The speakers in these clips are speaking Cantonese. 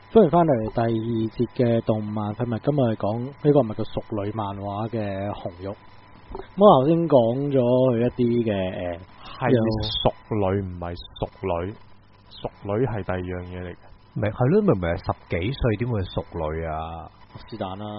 歡迎翻嚟第二節嘅動漫廢物，今日講呢個唔係個熟女漫畫嘅紅玉。咁我頭先講咗佢一啲嘅係熟女唔係熟女，熟女係第二樣嘢嚟嘅。 咪係咯，明明係十幾歲點會熟女啊？ 是但啦，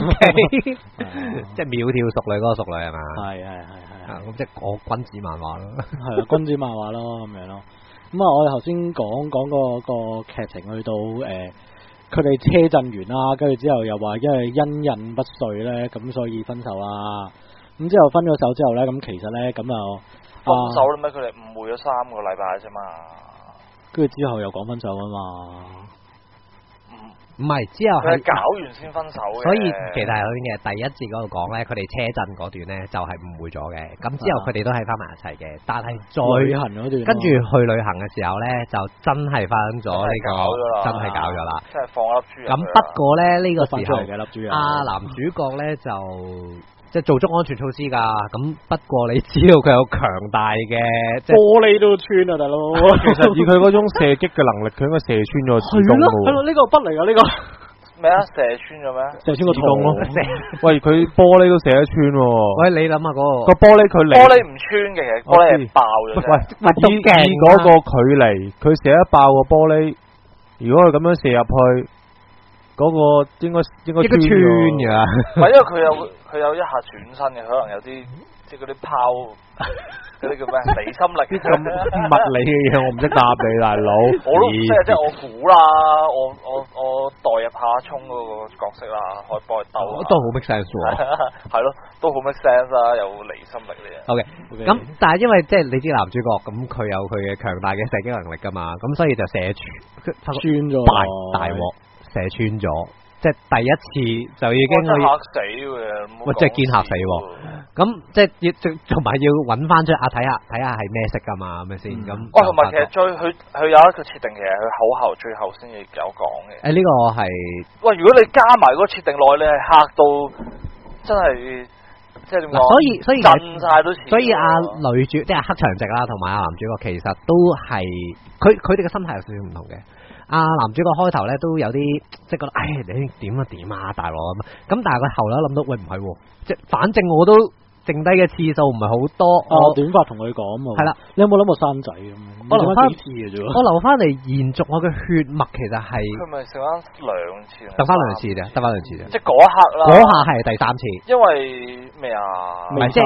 即係苗條熟女嗰個熟女係嘛？ 係咁即係我君子漫畫咯， 係啊，君子漫畫咯咁樣咯。咁啊，我哋頭先講個劇情去到佢哋車震完啦，跟住之後又話因為因人不遂咧，咁所以分手啦。咁之後分咗手之後咧，咁其實咧咁就分手啦咩？佢哋誤會咗3個禮拜啫嘛。 跟住之後又講分手啊嘛。 唔係之後係搞完先分手嘅， 所以其實係咁嘅。第一節嗰度講咧，佢哋車震嗰段咧就係誤會咗嘅。咁之後佢哋都係翻埋一齊嘅，但係再旅行嗰段， 跟住去旅行嘅時候咧，就真係翻咗呢個，真係搞咗啦。 真係放粒豬。咁不過咧呢個時候，阿男主角咧就即係做足安全措施噶。咁不過你知道佢有強大嘅玻璃都穿啊，大佬。 其實以佢嗰種射擊嘅能力，佢應該射穿咗子宮咯。 係咯，呢個不嚟噶呢個。 咩啊？射穿咗咩？ 射穿個子宮咯。 喂，佢玻璃都射得穿喎。 喂，你諗下嗰個玻璃距離， 玻璃唔穿嘅，其實玻璃係爆咗。 喂，以嗰個距離，佢射得爆個玻璃，如果佢咁樣射入去，嗰個應該穿㗎。 唔係，因為佢有一下轉身嘅，可能有啲即係嗰啲拋嗰啲叫咩離心力啲咁物理嘅嘢，我唔識答你大佬。 我都唔識，即係我估啦，我代入下沖嗰個角色啦，可以幫佢兜。 都好 make sense 喎。 係咯，都好 make sense 啦，有離心力嘅嘢。 OK，咁但係因為即係你知男主角咁，佢有佢嘅強大嘅射擊能力噶嘛，咁所以就射穿咗大鑊。射穿咗，即係第一次就已經可以嚇死嘅， 喂，即係堅嚇死喎！咁即係要同埋要揾翻出睇下係咩色噶嘛，係咪先？咁同埋其實佢有一個設定，其實佢最後先至有講嘅。 呢個係喂，如果你加埋嗰個設定內，你係嚇到真係即係點講？ 所以震晒都似。 所以女主即係黑長直啦，同埋男主角其實都係佢哋嘅心態有少少唔同嘅。男主角開頭咧都有啲即係覺得，你點啊大佬咁，但係佢後來諗到，喂唔係喎，即係反正我都剩低嘅次數唔係好多， 我短髮同佢講喎，係啦，你有冇諗過生仔咁？我留翻幾次嘅啫，我留翻嚟延續我嘅血脈，其實係佢咪剩翻2次， 得翻2次啫， 即係嗰一刻啦， 嗰下係第3次， 因為咩啊？ 尾三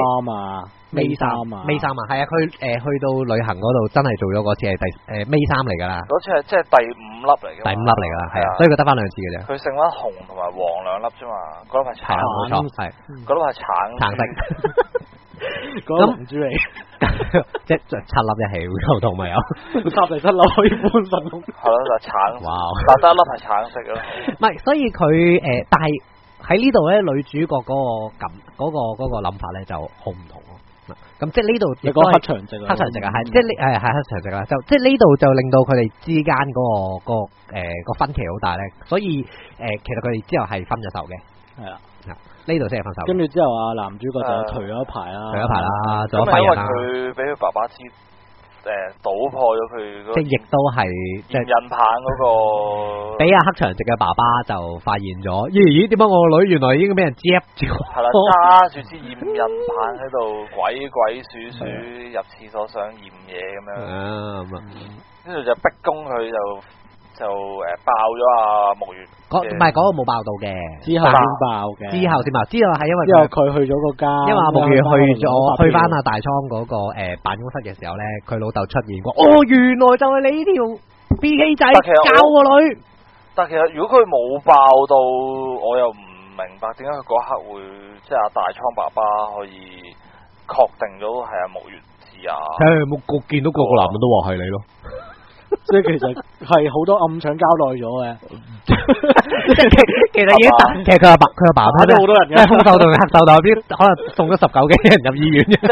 係啊，佢去到旅行嗰度真係做咗嗰次係尾3嚟噶啦， 嗰次係即係第5粒嚟嘅， 第5粒嚟噶啦，係啊，所以佢得翻2次嘅啫。 佢剩翻紅同埋黃2粒啫嘛，嗰粒係橙， 冇錯，係嗰粒係橙色， 嗰粒龍珠嚟， 即係7粒一起會同埋有， 插嚟7粒可以搬神龍， 係咯就橙， 哇， 但得一粒係橙色咯， 唔係，所以佢但係喺呢度咧，女主角嗰個諗法咧就好唔同咯。咁即係呢度亦都係黑長直啊，係即係係黑長直啦，就即係呢度就令到佢哋之間個分歧好大咧，所以其實佢哋之後係分咗手嘅，係啦，呢度先係分手。 跟住之後男主角就頹咗一排啦， 做咗廢人啦。 佢俾佢爸爸知搗破咗佢嗰， 即係亦都係即係驗孕棒嗰個， 俾阿黑長直嘅爸爸就發現咗，咦？點解我個女原來已經俾人接住？ 係啦，揸住支驗孕棒喺度鬼鼠入廁所想驗嘢咁樣，跟住就逼供佢就爆咗木月。 唔係嗰個冇爆到嘅， 之後先爆嘅， 之後係因為佢去咗個家， 因為木月去翻阿大倉嗰個辦公室嘅時候咧，佢老豆出現過，原來就係你呢條 BK 仔教個女。 但其實如果佢冇爆到，我又唔明白點解佢嗰刻會即係阿大倉爸爸可以確定咗係阿木月子啊？ 我見到個男人都話係你咯。 即係其實係好多暗腸交代咗嘅， 其實已經其實佢阿爸都好多人嘅，空手道、黑手道邊可能送咗19幾人入醫院嘅，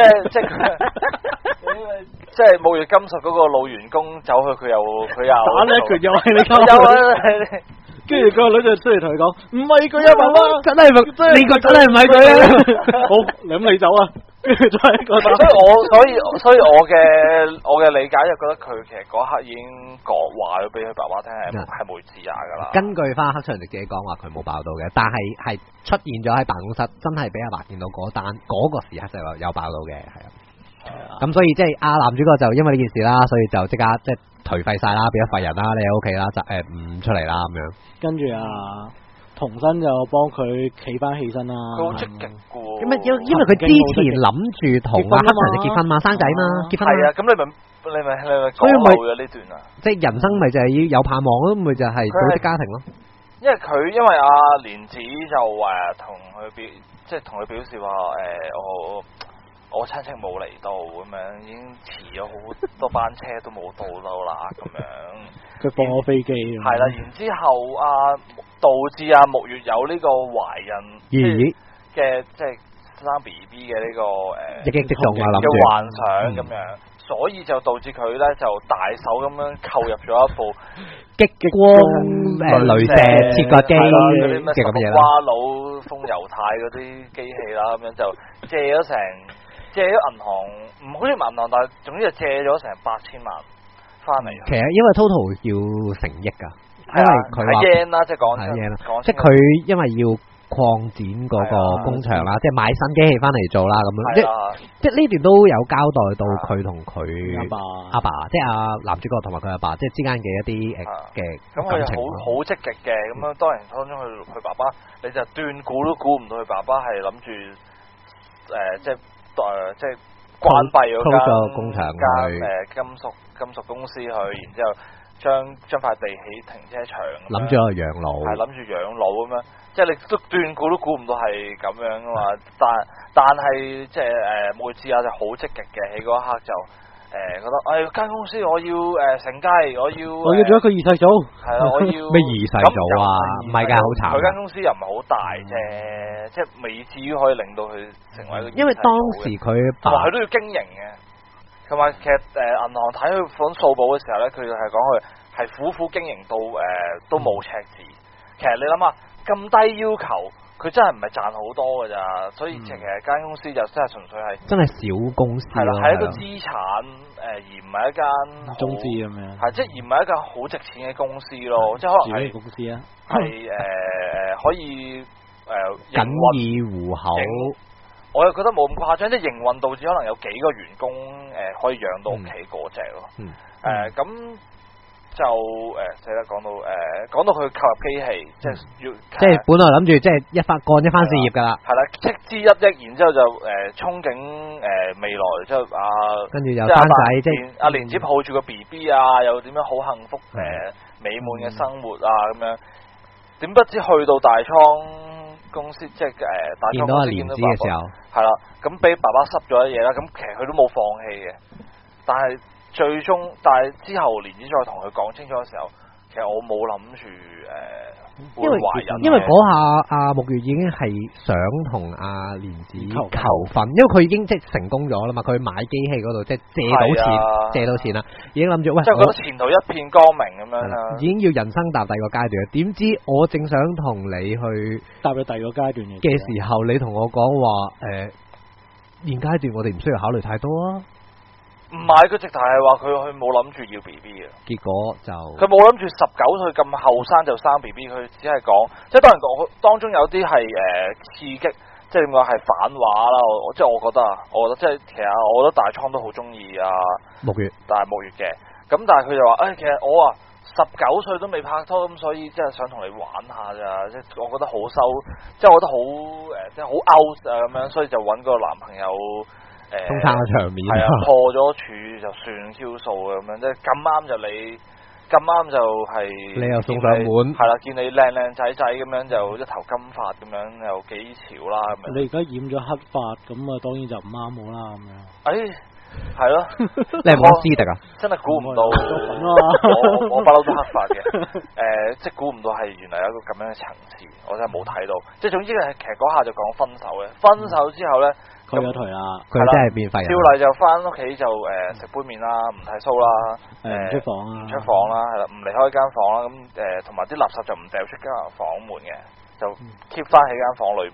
即係木月金術嗰個老員工走去佢又打你一拳又係你救跟住個女就出嚟同佢講，唔係佢啊，媽媽真係呢個真係唔係佢啊，好，咁你走啊， 就係覺得， 所以我嘅理解就覺得佢其實嗰刻已經話咗俾佢爸爸聽係梅智亞噶啦。 根據翻黑長直自己講話，佢冇爆到嘅，但係出現咗喺辦公室，真係俾阿爸見到嗰單嗰個時刻就有爆到嘅，係啊。咁所以即係阿男主角就因為呢件事啦，所以就即刻即係頹廢晒啦，變咗廢人啦，你喺屋企啦，就唔出嚟啦咁樣。 跟住童生就幫佢企翻起身啦。 佢好積極嘅喎。 因為佢之前諗住同阿黑長直結婚嘛，生仔嘛，結婚。係啊，咁你咪講漏咗呢段啊？ 即係人生咪就係要有盼望咯，咪就係組織家庭咯。 因為阿蓮子就同佢表示話我親戚冇嚟到咁樣，已經遲咗好多班車都冇到啦咁樣。 佢放我飛機。 係啦，然之後導致木月有呢個懷孕嘅即係生 B B 嘅呢個一擊即中嘅幻想咁樣，所以就導致佢咧就大手咁樣購入咗一部激光鐳射切割機嘅咁嘢啦， 瓜佬風油太嗰啲機器啦，咁樣就借咗銀行，唔好似銀行，但係總之就借咗成8000萬翻嚟。 其實因為 total 要成億㗎，因為佢話 yen 啦，即係講 yen 啦，即係佢因為要擴展嗰個工場啦，即係買新機器翻嚟做啦咁樣，即係呢段都有交代到佢同佢阿爸，即係阿男主角同埋佢阿爸，即係之間嘅一啲嘅感情。咁佢好積極嘅，咁樣當然當中佢爸爸，你就斷估都估唔到佢爸爸係諗住即係關閉嗰間工場金屬公司去，然之後將塊地起停車場， 諗住去養老， 係諗住養老咁樣，即係你都斷估都估唔到係咁樣噶嘛，但係即係梅智亞就好積極嘅，喺嗰一刻就覺得間公司我要承繼，我要做一個二世祖， 係啦，我要咩二世祖啊？唔係㗎，好慘。 佢間公司又唔係好大啫，即係未至於可以令到佢成為一個。 因為當時佢同埋佢都要經營嘅，同埋其實銀行睇佢份數簿嘅時候咧，佢就係講佢係苦苦經營到都冇赤字。其實你諗下咁低要求。佢真係唔係賺好多㗎咋，所以其實間公司就真係純粹係真係小公司， 係啦，係一個資產而唔係一間中資咁樣， 係即係而唔係一間好值錢嘅公司咯，即係可能係公司啊， 係可以緊以糊口。 我又覺得冇咁誇張，即係營運導致可能有幾個員工可以養到屋企嗰隻咯，咁。就死啦！講到佢購入機器，即係要即係本來諗住即係一番事業㗎啦， 係啦，斥資1億，然之後就憧憬未來，之後跟住又生仔，即係阿蓮子抱住個 BB 啊，又點樣好幸福美滿嘅生活啊咁樣，點不知去到大倉公司，即係大倉公司見到蓮子嘅時候，係啦，咁俾爸爸濕咗嘢啦，咁其實佢都冇放棄嘅，但係之後蓮子再同佢講清楚嘅時候，其實我冇諗住會懷孕， 因為嗰下阿木月已經係想同阿蓮子求婚，因為佢已經即係成功咗啦嘛，佢買機器嗰度即係借到錢啦，已經諗住喂， 即係覺得前途一片光明咁樣啦， 已經要人生踏第二個階段，點知我正想同你去踏入第二個階段嘅時候，你同我講話現階段我哋唔需要考慮太多啊。 唔係，佢直頭係話佢冇諗住要 B B 嘅， 結果就佢冇諗住19歲咁後生就生 B B，佢只係講，即係當然當中有啲係刺激，即係點講係反話啦。即係我覺得即係其實我覺得大倉都好中意木月嘅，咁但係佢就話其實我19歲都未拍拖，咁所以即係想同你玩下咋，即係我覺得好收，即係我覺得好即係好 out 啊咁樣，所以就揾個男朋友。 中餐嘅場面係破咗處就算 Q 數咁樣，即係咁啱就係你又送上門， 係啦，見你靚仔咁樣就一頭金髮咁樣又幾潮啦咁樣。 你而家染咗黑髮咁啊，當然就唔啱我啦咁樣。 係咯， 你係冇斯迪啊？ 真係估唔到，我不嬲都黑髮嘅，即係估唔到係原來有一個咁樣嘅層次，我真係冇睇到。即係總之係其實嗰下就講分手嘅，分手之後咧。 佢有頹啦， 佢真係變廢人。 照例就翻屋企就食杯麵啦，唔睇書啦， 唔出房啦，係啦，唔離開間房啦，咁同埋啲垃圾就唔掉出間房門嘅，就 keep 翻喺間房裏面。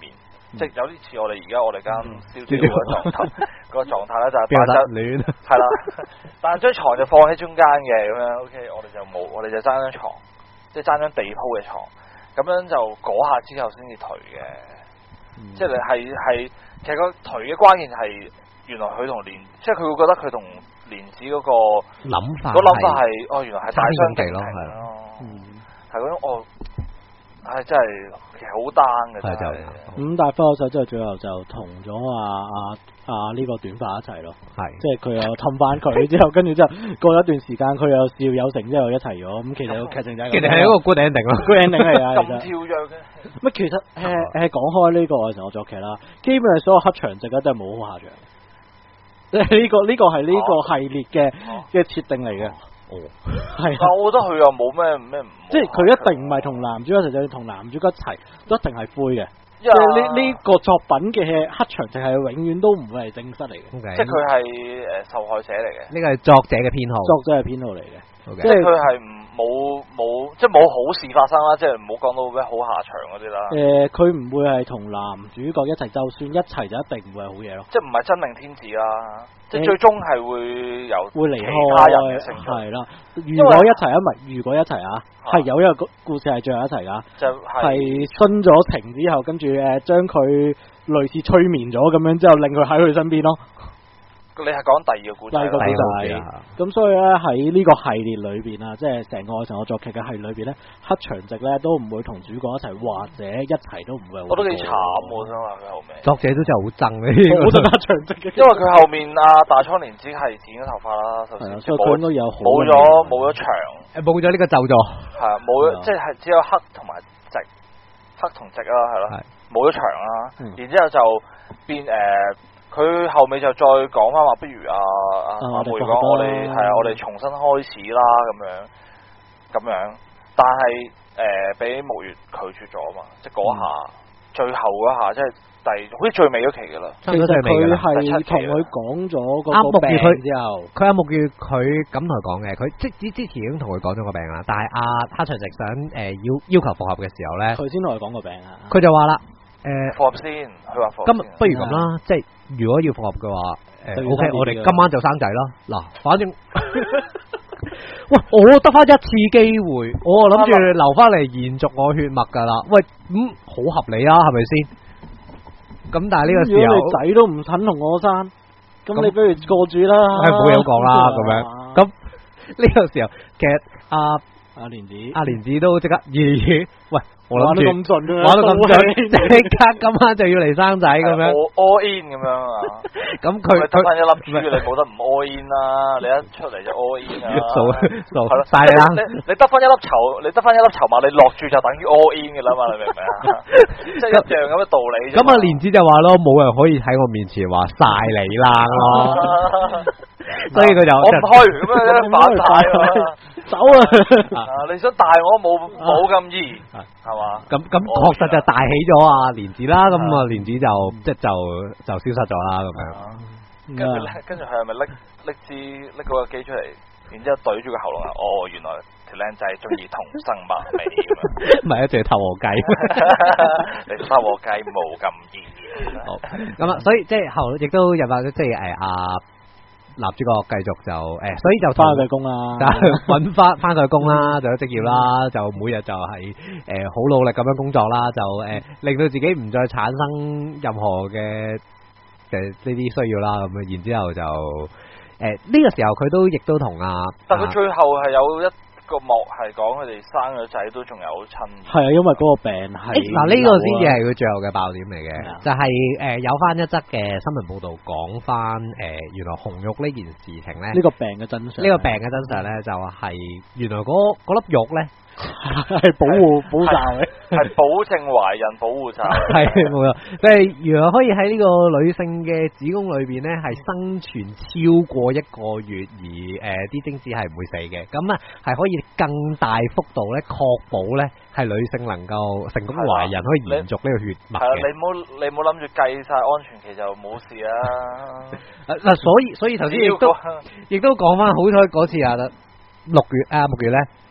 即係有啲似我哋而家我哋間燒焦個狀態咧，就係比較暖， 係啦，但係張床就放喺中間嘅咁樣 ，OK， 我哋就冇，我哋就爭張床，即係爭張地鋪嘅床，咁樣就嗰下之後先至頹嘅，即係你係其實個頹嘅關鍵係原來佢同即係佢會覺得佢同蓮子嗰個諗法， 係原來係大相徑庭咯，係嗰種係真係其實好單嘅真係。 咁但係分咗手之後，最後就同咗呢個短髮一齊咯。係，即係佢又氹翻佢之後，跟住之後過咗一段時間，佢又笑有成之後一齊咗。咁其實個劇情就係一個 good ending 咯 ，good ending 嚟㗎。 咁跳躍嘅。 乜其實講開呢個愛情惡作劇啦，基本上所有黑長直咧都係冇好下場。即係呢個係呢個系列嘅設定嚟嘅。係， 但我覺得佢又冇咩， 即係佢一定唔係同男主角一齊，就同男主角一齊都一定係灰嘅。即係呢個作品嘅黑長直係永遠都唔會係正室嚟嘅， 即係佢係受害者嚟嘅。 呢個係作者嘅編號， 作者係編號嚟嘅。 即係佢係冇即係冇好事發生啦，即係唔好講到咩好下場嗰啲啦。 佢唔會係同男主角一齊，就算一齊就一定唔會係好嘢咯。 即係唔係真命天子啦，即係最終係會離開其他人嘅成長。 係啦，如果一齊如果一齊係有一個故事係最後一齊噶， 就係殉咗情之後，跟住將佢類似催眠咗咁樣之後，令佢喺佢身邊咯。 你係講第二個故仔， 咁所以咧喺呢個系列裏邊啊，即係成個愛情惡作劇嘅系列裏邊咧，黑長直咧都唔會同主角一齊，或者一齊都唔會。 我都幾慘，我想話佢後面作者都真係好憎嘅， 好憎黑長直嘅， 因為佢後面大倉蓮子係剪咗頭髮啦，首先所以佢應該有冇咗長， 冇咗呢個皺咗， 係冇咗，即係只有黑同埋直，黑同直啦，係咯，冇咗長啦，然之後就變佢後尾就再講翻話，不如阿梅講我哋重新開始啦咁樣，但係俾木月拒絕咗嘛，即係嗰下最後嗰下，即係好似最尾嗰期噶啦。 其實佢係同佢講咗嗰個病之後， 佢阿木月佢咁同佢講嘅，佢即之前已經同佢講咗個病啦，但係阿黑長直想要求復合嘅時候咧， 佢先同佢講個病啊， 佢就話啦。 復合先，佢話復合。 今日不如咁啦，即係如果要復合嘅話，OK，我哋今晚就生仔啦。嗱，反正喂，我得翻一次機會，我諗住留翻嚟延續我血脈噶啦。喂，好合理啊，係咪先？咁但係呢個時候， 如果你仔都唔肯同我生，咁你不如過住啦。 係冇嘢好講啦，咁樣。咁呢個時候，其實阿蓮子都即刻喂。我諗住玩到咁盡， 即刻今晚就要嚟生仔咁樣 ，all in 咁樣啊！ 咁佢得翻一粒珠，你冇得唔 all in 啦！你一出嚟就 all in 啊！ 數係咯， 晒啦！ 你得翻一粒籌碼，你落注就等於 all in 嘅啦嘛！你明唔明啊？即係一樣咁嘅道理。 咁阿蓮子就話咯，冇人可以喺我面前話晒你啦咯，所以佢就我唔去咁樣反晒。走啊！你想大我冇咁易，係嘛？ 咁確實就大起咗阿蓮子啦，咁啊蓮子就消失咗啦，咁樣。 跟住佢係咪拎嗰個機出嚟，然之後對住個喉嚨啊？原來條靚仔中意同生物味咁樣。 唔係，仲要偷和雞。 你偷和雞冇咁易。 咁啊，所以即係後亦都入話，即係男主角繼續就所以就翻佢工啦， 揾翻佢工啦，就有職業啦，就每日就係好努力咁樣工作啦，就令到自己唔再產生任何嘅呢啲需要啦，咁樣然之後就呢個時候佢都亦都同但佢最後係有一個幕係講佢哋生咗仔都仲有親， 係啊，因為嗰個病係嗱呢個先至係佢最後嘅爆點嚟嘅，就係有翻一則嘅新聞報道講翻原來紅肉呢件事情咧， 呢個病嘅真相， 呢個病嘅真相咧就係原來嗰粒肉咧係保護罩嘅， 係保證懷孕保護罩， 係冇錯，即係原來可以喺呢個女性嘅子宮裏邊咧係生存超過1個月，而啲精子係唔會死嘅，咁啊係可以更大幅度咧確保咧係女性能夠成功懷孕，可以延續呢個血脈嘅。 你冇諗住計晒安全期就冇事啊！ 嗱，所以頭先亦都講翻，好彩嗰次木月咧。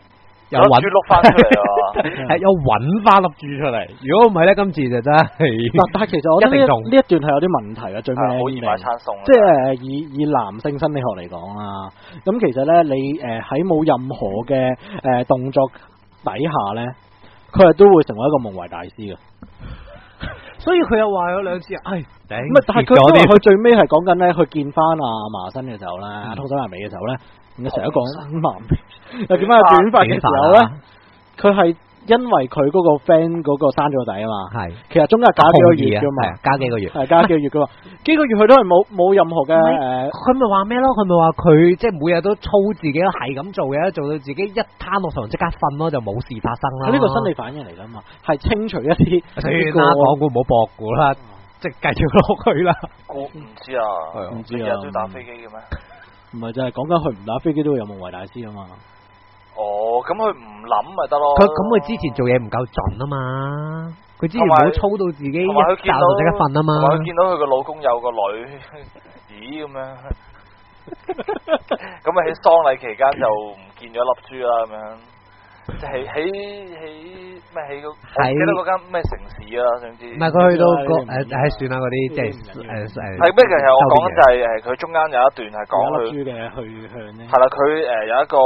又揾珠碌翻出嚟啊！ 係又揾翻粒珠出嚟。如果唔係咧，今次就真係。 但係其實我覺得呢一段係有啲問題嘅，最尾好易買餐餸。 即係以男性心理學嚟講啦，咁其實咧你喺冇任何嘅動作底下咧，佢係都會成為一個夢遺大師嘅。 所以佢又話咗兩次，頂！ 唔係，但係佢最尾係講緊咧，佢見翻阿麻生嘅時候咧，通手牙尾嘅時候咧，成日都講麻尾，又見翻佢短髮嘅時候咧，佢係因為佢嗰個 friend 嗰個生咗個仔啊嘛，係，其實中間隔幾個月噶嘛， 加幾個月， 係加幾個月噶嘛，幾個月佢都係冇任何嘅佢咪話咩咯？佢咪話佢即係每日都操自己，係咁做嘅，做到自己一攤落床即刻瞓咯，就冇事發生啦。 呢個心理反應嚟噶嘛，係清除一啲。 算啦，講估唔好博估啦，即係繼續落去啦。 我唔知啊，唔知啊，日日都打飛機嘅咩？ 唔係就係講緊佢唔打飛機都會有夢遺大師啊嘛。 哦，咁佢唔諗咪得咯。 佢之前做嘢唔夠準啊嘛，佢之前冇操到自己一覺就即刻瞓啊嘛。 同埋佢見到佢個老公有個女，咦咁樣，咁啊喺喪禮期間就唔見咗粒珠啦咁樣。即係喺咩喺個，我記得嗰間咩城市啊，總之。唔係佢去到個算啦嗰啲即係係咩？其實我講緊就係佢中間有一段係講佢珠嘅去向咧。 係啦，佢有一個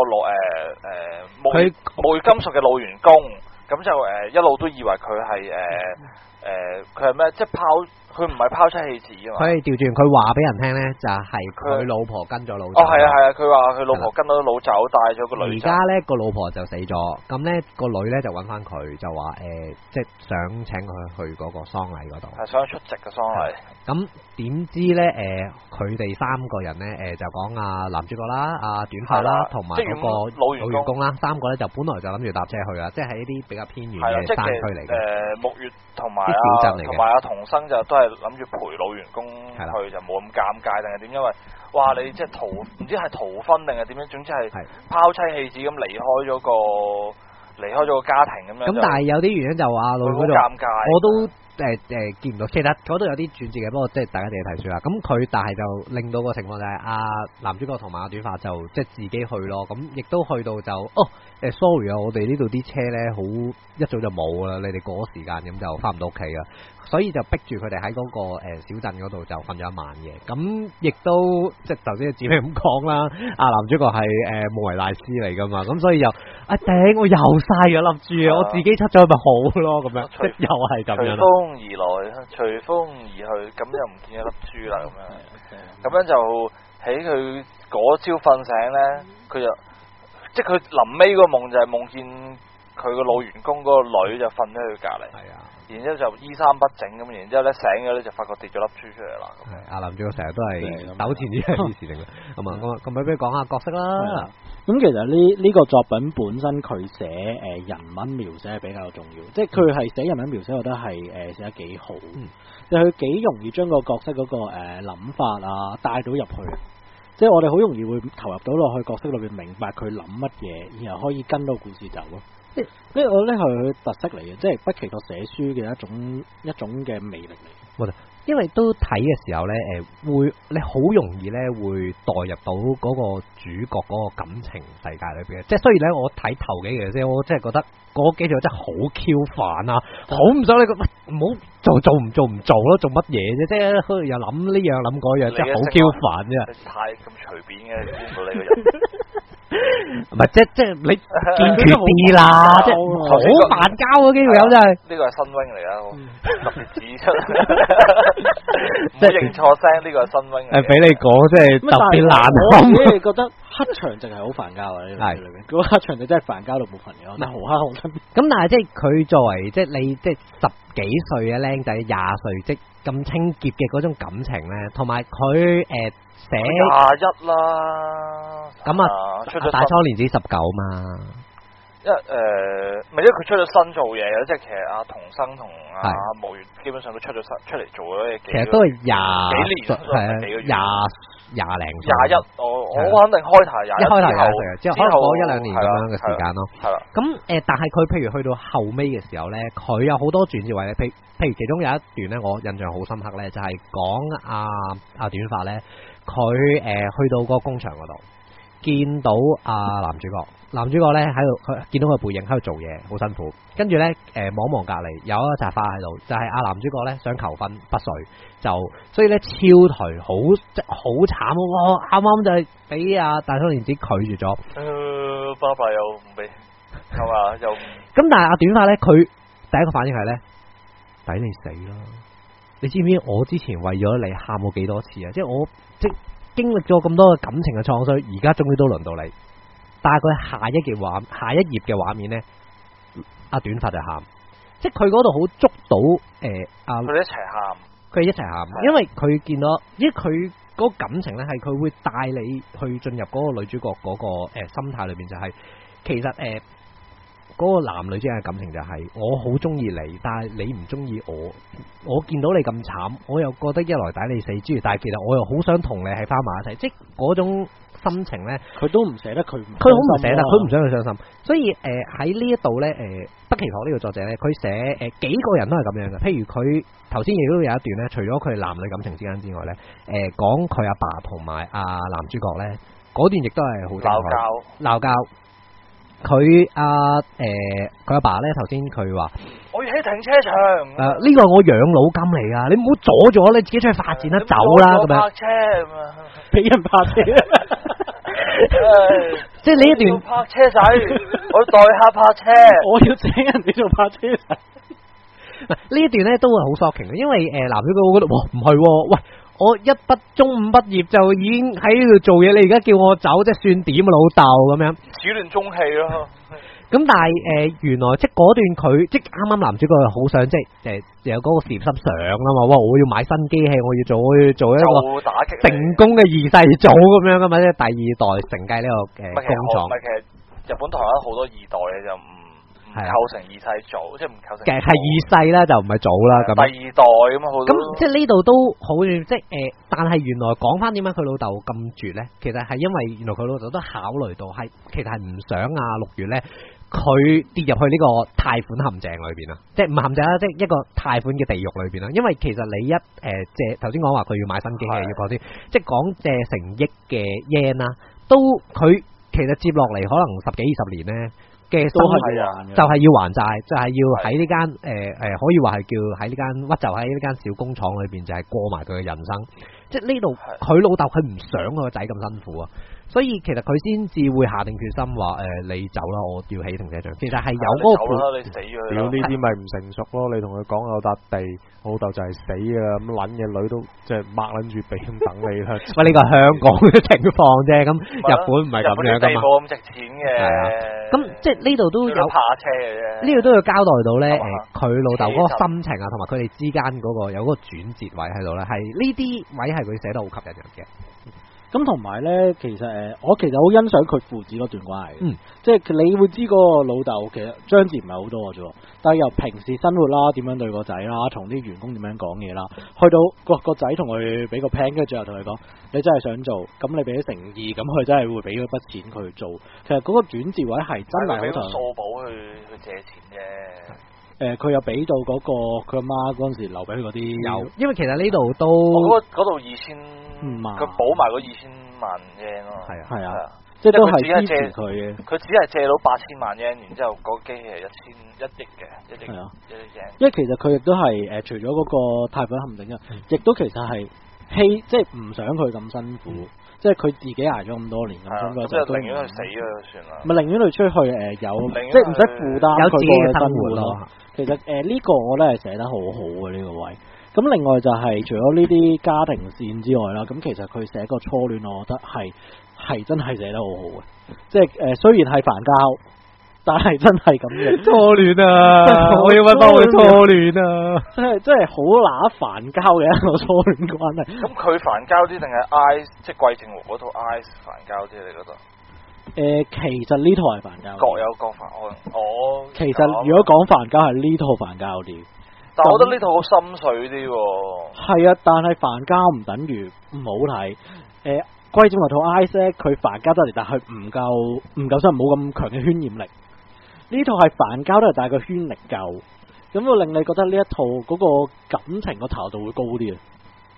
木月金屬嘅老員工，咁就一路都以為佢係佢係咩？即係佢唔係拋妻棄子啊嘛。佢係調轉，佢話俾人聽咧，就係佢老婆跟咗老走。哦，係啊，佢話佢老婆跟咗老走，帶咗個女。而家咧個老婆就死咗，咁咧個女咧就揾翻佢，就話即係想請佢去嗰個喪禮嗰度。係想出席嘅喪禮。咁點知咧佢哋三個人咧就講男主角啦、短髮啦，同埋嗰個老員工啦，三個咧就本來就諗住搭車去啊，即係喺一啲比較偏遠嘅山區嚟嘅。木月同埋童生就都係諗住陪老員工去，就冇咁尷尬定係點？因為哇，你即係唔知係逃婚定係點樣，總之係拋妻棄子咁離開咗個家庭咁樣。咁但係有啲原因就話老員工尷尬，我都見唔到，其實嗰度有啲轉折嘅，不過即係大家自己睇書啦。咁佢但係就令到個情況就係男主角同埋短髮就即係自己去咯。咁亦都去到就sorry 啊，我哋呢度啲車咧好一早就冇啦，你哋過咗時間咁就翻唔到屋企啊。所以就逼住佢哋喺嗰個小鎮嗰度就瞓咗一晚嘅，咁亦都即係頭先子明咁講啦，男主角係夢遺大師嚟噶嘛，咁所以又頂我又嘥咗粒珠啊，我自己出咗咪好咯，咁樣即又係咁樣。隨風而來，隨風而去，咁又唔見咗粒珠啦，咁樣就喺佢嗰朝瞓醒咧，佢就即係佢臨尾個夢就係夢見佢個老員工嗰個女就瞓喺佢隔離。係啊。然之後就衣衫不整咁，然之後咧醒咗咧就發覺跌咗粒珠出嚟啦。係男主角成日都係糾纏呢件事嚟嘅。咁咪俾你講下角色啦。 咁其實呢個作品本身佢寫人物描寫係比較重要，即係佢係寫人物描寫，我覺得係寫得幾好。即係佢幾容易將個角色嗰個諗法帶到入去。即係我哋好容易會投入到落去角色裏邊，明白佢諗乜嘢，然後可以跟到故事走咯。即係呢個咧係佢特色嚟嘅，即係不期作寫書嘅一種嘅魅力嚟。 因為都睇嘅時候咧，你好容易咧會代入到嗰個主角嗰個感情世界裏邊嘅。即係雖然咧我睇頭幾期先，我真係覺得嗰幾條真係好 Q 煩啊，好唔想你唔好做咯，做乜嘢啫？即係又諗呢樣諗嗰樣，真係好 Q 煩啫。 太咁隨便嘅，見到你個人。 唔係即係你堅決啲啦，即係好煩交嘅機會有真係。呢個係新 wing 嚟啊，特別指出，唔好認錯聲，呢個係新 wing。俾你講，即係特別難。 我自己覺得黑長直係好煩交啊！呢個裏面，嗰個黑長直真係煩交到冇朋友，但係好黑好真。咁但係即係佢作為即係你即係10幾歲嘅僆仔20歲，即係咁清潔嘅嗰種感情咧，同埋佢寫 21啦， 咁大初年只19嘛， 因為佢出咗新做嘢嘅，即係其實童生同木月基本上都出嚟做咗嘢，其實都係幾年，廿零21，我肯定開頭21歲，之後可能過1-2年咁樣嘅時間咯。係啦，咁但係佢譬如去到後尾嘅時候咧，佢有好多轉折位咧，譬如其中有一段咧，我印象好深刻咧，就係講阿短髮咧。佢去到個工場嗰度， 見到男主角咧喺度，佢見到佢背影喺度做嘢，好辛苦。跟住咧望隔離有一扎花喺度，就係男主角咧想求婚不遂，所以咧超頹，即係好慘喎！啱啱就係俾大倉蓮子拒絕咗。 爸爸又唔俾，係嘛又咁，但係短髮咧，佢第一個反應係咧，抵你死啦！你知唔知我之前為咗你喊過幾多次啊？即係我經歷咗咁多嘅感情嘅創傷，而家終於都輪到你。但係佢下一頁嘅畫面咧，短髮就喊，即係佢嗰度好捉到佢哋一齊喊， 佢一齊喊，因為佢見到，因為佢嗰個感情咧係佢會帶你去進入嗰個女主角嗰個心態裏邊，就係其實嗰個男女之間嘅感情就係我好中意你，但係你唔中意我見到你咁慘，我又覺得一來抵你死之餘，但係其實我又好想同你喺翻埋一齊，即係嗰種心情咧， 佢都唔捨得佢， 佢好唔捨得，佢唔想佢傷心，所以喺呢一度咧，北崎拓呢個作者咧，佢寫幾個人都係咁樣嘅，譬如佢頭先亦都有一段咧，除咗佢男女感情之間之外咧，講佢阿爸同埋男主角咧，嗰段亦都係好鬧交。佢阿爸咧，頭先佢話我要喺停車場。 呢個係我養老金嚟噶，你唔好阻咗，你自己出去發展啦，走啦咁樣。 泊車咁啊， 俾人泊車。 即係呢一段泊車仔，我要代客泊車， 我要請人哋做泊車仔。 呢一段咧都會好 shocking 嘅，因為男主角我覺得哇唔係，喂。我中五畢業就已經喺度做嘢，你而家叫我走，即係算點啊老豆咁樣， 始亂終棄咯。 咁但係原來即係嗰段佢即係啱啱男主角好想即係有嗰個事業心想啦嘛，哇！我要買新機器，我要做一個打擊成功嘅二世祖咁樣噶嘛，即係第二代承繼呢個工廠。 其實日本台灣好多二代嘅就唔構成二世祖，即係唔構成。其實係二世啦，就唔係祖啦。咁第二代咁啊，好多。 咁即係呢度都好，即係但係原來講翻點解佢老豆咁絕咧？其實係因為原來佢老豆都考慮到係，其實係唔想6月咧，佢跌入去呢個貸款陷阱裏邊啊！即係唔陷阱啦，即係一個貸款嘅地獄裏邊啦。因為其實你借頭先講話佢要買新機器要講先，即係講借成億嘅 yen 啦，都佢其實接落嚟可能10幾20年咧。嘅都係就係要還債，就係要喺呢間可以話係叫喺呢間屈就喺呢間小工廠裏邊，就係過埋佢嘅人生。即係呢度佢老豆佢唔想個仔咁辛苦啊，所以其實佢先至會下定決心話你走啦，我要起停車場。其實係有嗰個你死咗， 屌呢啲咪唔成熟咯？你同佢講有笪地，我老豆就係死啊，咁撚嘅女都即係擘撚住鼻咁等你啦。 喂，呢個香港嘅情況啫，咁日本唔係咁樣噶嘛。 冇咁值錢嘅。 係啊，咁即係呢度都有泊車嘅啫。呢度都要交代到咧，佢老豆嗰個心情啊，同埋佢哋之間嗰個有嗰個轉折位喺度咧，係呢啲位係佢寫得好吸引人嘅。 咁同埋咧，其實我其實好欣賞佢父子嗰段關係。即係你會知嗰個老豆其實章節唔係好多嘅啫，但係由平時生活啦，點樣對個仔啦，同啲員工點樣講嘢啦，去到個仔同佢俾個 plan，跟住最後同佢講，你真係想做，咁你俾啲誠意，咁佢真係會俾嗰筆錢佢去做。其實嗰個轉折位係真係好長。 掃寶去借錢啫。 佢有俾到嗰個佢阿媽嗰陣時留俾佢嗰啲有， 因為其實呢度都嗰度2000萬，佢補埋嗰2000萬yen咯。 係啊，即係都係支持佢嘅。 佢只係借到8000萬yen，然之後嗰機器係1億嘅，1億yen。 因為其實佢亦都係除咗嗰個貸款陷阱啊，亦都其實係即係唔想佢咁辛苦，即係佢自己捱咗咁多年咁，應該即係寧願佢死咗就算啦。 咪寧願佢出去有，即係唔使負擔佢嘅生活咯。其實呢個我咧係寫得好好嘅呢個位。咁另外就係除咗呢啲家庭線之外啦，咁其實佢寫個初戀，我覺得係真係寫得好好嘅。即係雖然係煩交，但係真係咁嘅初戀啊！我要搵翻我嘅初戀啊！ 真係好乸煩交嘅一個初戀關係。 咁佢煩交啲定係 Ice 即係桂正和嗰套 Ice 煩交啲？你覺得？ 其實呢套係煩交， 各有各煩。 其實如果講煩交係呢套煩交啲， 但係我覺得呢套好心水啲。 係啊，但係煩交唔等於唔好睇。桂正和套 Ice 咧，佢煩交得嚟，但係唔夠深，冇咁強嘅渲染力。呢套係煩交得嚟，但係個渲力夠，咁會令你覺得呢一套嗰個感情個頭度會高啲啊。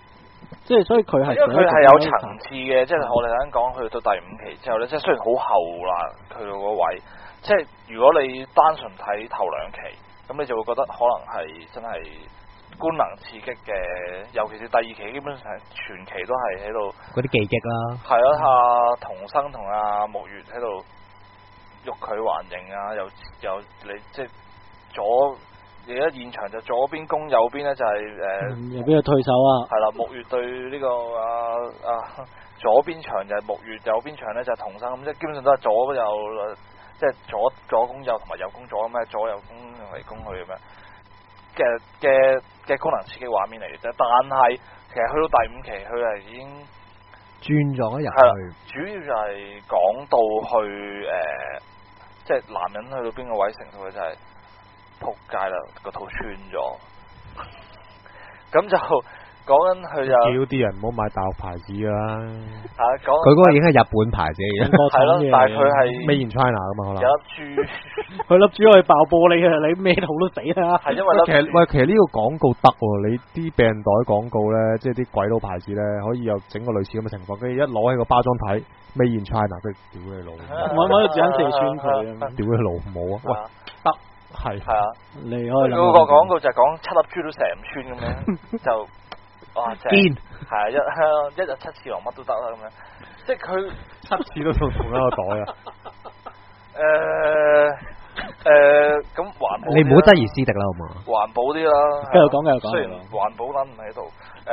即係所以佢係因為佢係有層次嘅，即係我哋頭先講去到第5期之後咧，即係雖然好後啦，去到嗰位，即係如果你單純睇頭2期，咁你就會覺得可能係真係官能刺激嘅，尤其是第2期，基本上全期都係喺度嗰啲技擊啦。 係啊，阿童生同阿木月喺度欲拒還迎啊，又你即係而家現場就左邊攻，右邊咧就係右邊嘅退手啊。 係啦，木月對呢個左邊場就係木月，右邊場咧就係童生，咁即係基本上都係左右即係左攻右同埋右攻左咁樣，左右攻嚟攻去咁樣嘅功能刺激畫面嚟嘅啫。但係其實去到第5期，佢係已經轉咗入去，主要就係講到去即係男人去到邊個位成熟嘅就係仆街啦，個肚穿咗，咁就講緊佢就叫啲人唔好買大陸牌子㗎啦。 佢嗰個已經係日本牌子嚟嘅， 係咯，但係佢係 Made in China 㗎嘛，可能有粒珠， 佢粒珠可以爆玻璃啊！你咩肚都死啦。 係因為其實呢個廣告得喎，你啲病袋廣告咧，即係啲鬼佬牌子咧，可以有整個類似咁嘅情況，跟住一攞起個包裝睇 Made in China，佢屌你老母， 我揾個紙巾射穿佢啊！ 屌你老母啊！喂，得係啊， 你可以嗰個廣告就係講7粒珠都射唔穿咁樣，就哇正係啊，一日7次郎乜都得啦咁樣，即係佢 7次都同一個袋啊！ 咁環保， 你唔好質疑斯迪啦，好嘛？ 環保啲啦， 繼續講。 雖然環保撚唔喺度，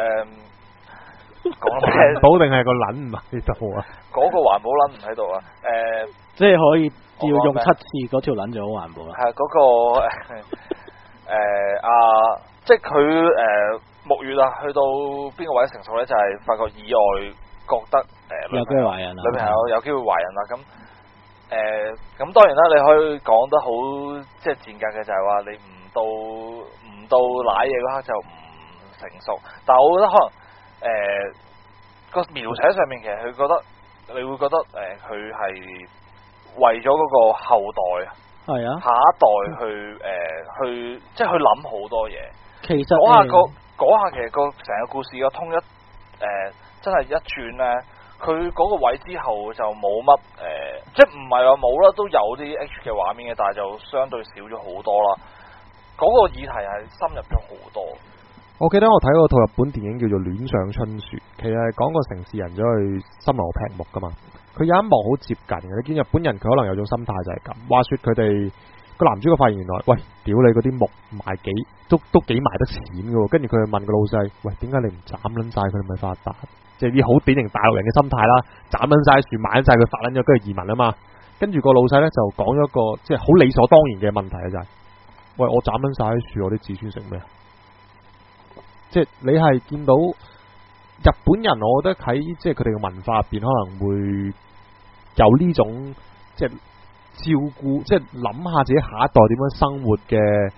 講環保定係個撚唔喺度啊？ 嗰個環保撚唔喺度啊？ 即係可以要用7次嗰條撚就好環保啦。 係嗰個即係佢木月啊，去到邊個位成熟咧？就係發覺意外覺得有機會懷孕啦， 女朋友有機會懷孕啦。咁當然啦，你可以講得好即係賤格嘅，就係話你唔到奶嘢嗰刻就唔成熟。但係我覺得可能個描寫上面其實佢覺得你會覺得佢係為咗嗰個後代係啊， 下一代去即係去諗好多嘢。 其實嗰下其實個成個故事個通真係一轉咧，佢嗰個位之後就冇乜即係唔係話冇啦，都有啲 H 嘅畫面嘅，但係就相對少咗好多啦。嗰個議題係深入咗好多。 我記得我睇過套日本電影叫做《戀上春樹》，其實係講個城市人走去森林劈木噶嘛。佢有一幕好接近嘅，你見日本人佢可能有種心態就係咁。話說佢哋個男主角發現原來，喂，屌你嗰啲木賣都幾賣得錢噶，跟住佢就問個老細，喂，點解你唔斬撚晒佢咪發達？即係啲好典型大陸人嘅心態啦，斬撚晒樹，買撚晒佢發撚咗，跟住移民啊嘛。跟住個老細咧就講咗一個即係好理所當然嘅問題就係，喂，我斬撚晒啲樹，我啲子孫食咩啊？即係你係見到日本人，我覺得喺即係佢哋嘅文化入邊，可能會有呢種即係照顧，即係諗下自己下一代點樣生活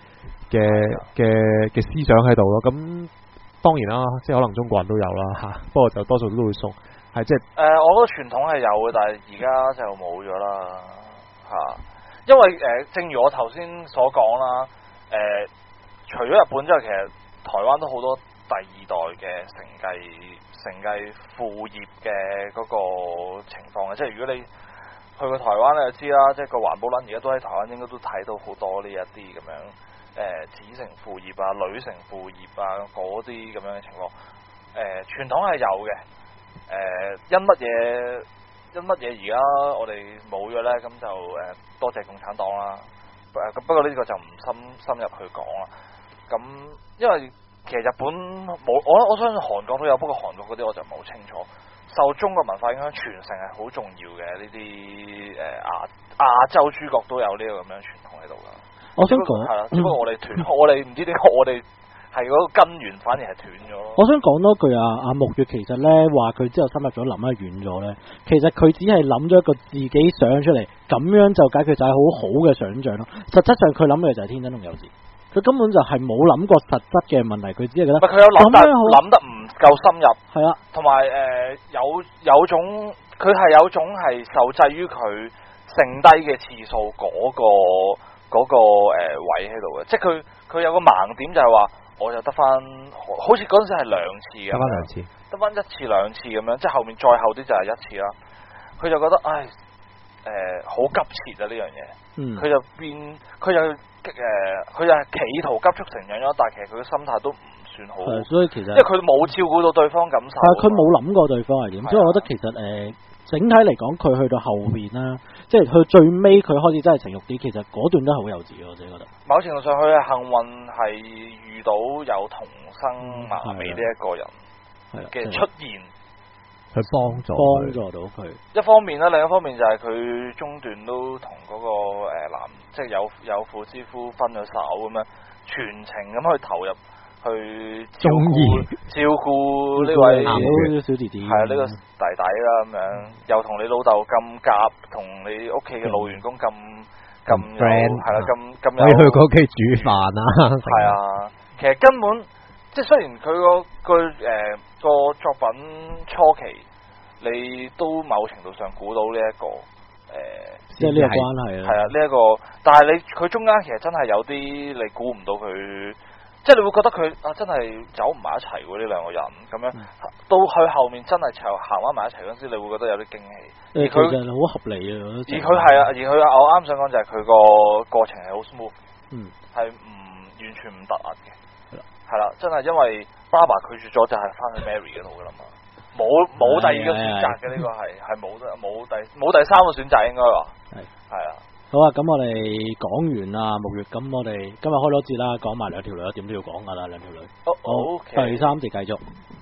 嘅思想喺度咯。咁當然啦，即係可能中國人都有啦吓，不過就多數都會送，係即係我覺得傳統係有嘅，但係而家就冇咗啦吓。因為正如我頭先所講啦，除咗日本之外，其實台灣都好多第2代嘅承繼父業嘅嗰個情況嘅，即係如果你去過台灣你就知啦，即係個環保撚而家都喺台灣應該都睇到好多呢一啲咁樣子承父業啊、女承父業啊嗰啲咁樣嘅情況。傳統係有嘅，因乜嘢而家我哋冇咗咧？咁就多謝共產黨啦。不過呢個就唔深入去講啦。咁因為其實日本冇，我相信韓國都有，不過韓國嗰啲我就冇清楚。受中國文化影響傳承係好重要嘅，呢啲亞洲諸國都有呢個咁樣傳統喺度噶。 我想講係啦，只不過我哋斷，我哋唔知點解我哋係嗰個根源反而係斷咗咯。 我想講多句阿木月其實咧話佢之後深入咗諗得遠咗咧，其實佢只係諗咗一個自己想出嚟，咁樣就解決就係好好嘅想像咯。實質上佢諗嘅就係天真同幼稚。佢根本就係冇諗過實質嘅問題，佢只係覺得佢有諗得唔夠深入，係啊，同埋有種佢係有種係受制於佢剩低嘅次數嗰個位喺度嘅，即係佢有個盲點就係話， 我就得翻，好似嗰陣時係2次嘅， 得翻2次， 得翻1次2次咁樣，即係後面再後啲就係1次啦。佢就覺得唉，好急切啊呢樣嘢，佢就變，佢就係企圖急速成長咗，但係其實佢嘅心態都唔算好， 所以其實因為佢冇照顧到對方感受， 係佢冇諗過對方係點，所以我覺得其實整體嚟講，佢去到後面啦，即係去最尾佢開始真係情慾啲，其實嗰段都係好幼稚嘅，我自己覺得。 某程度上，佢嘅幸運係遇到有同生麻美呢一個人嘅出現， 去幫助到佢。 一方面啦，另一方面就係佢中段都同嗰個男，即係有婦之夫分咗手咁樣，全程咁去投入。去照顧呢位小弟弟， 係啊呢個弟弟啦咁樣，又同你老豆咁夾，同你屋企嘅老員工咁有係啦，咁可以去佢屋企煮飯啊， 係啊，其實根本即係雖然佢個作品初期，你都某程度上估到呢一個即係呢個關係係啊呢一個，但係佢中間其實真係有啲你估唔到佢。即係你會覺得佢真係走唔埋一齊喎呢兩個人咁樣，到佢後面真係行翻埋一齊嗰陣時，你會覺得有啲驚喜。而佢好合理啊！ 而佢係啊，而佢我啱想講就係佢個過程係好 smooth，係完全唔突兀嘅，係啦，真係因為爸爸拒絕咗就係翻去 Mary 嗰度噶啦嘛，冇第二個選擇嘅呢個係冇第三個選擇應該話係啊。 好啊，咁我哋講完啦，木月，咁我哋今日開多節啦，講埋兩條女，點都要講噶啦，兩條女。好，第3節繼續。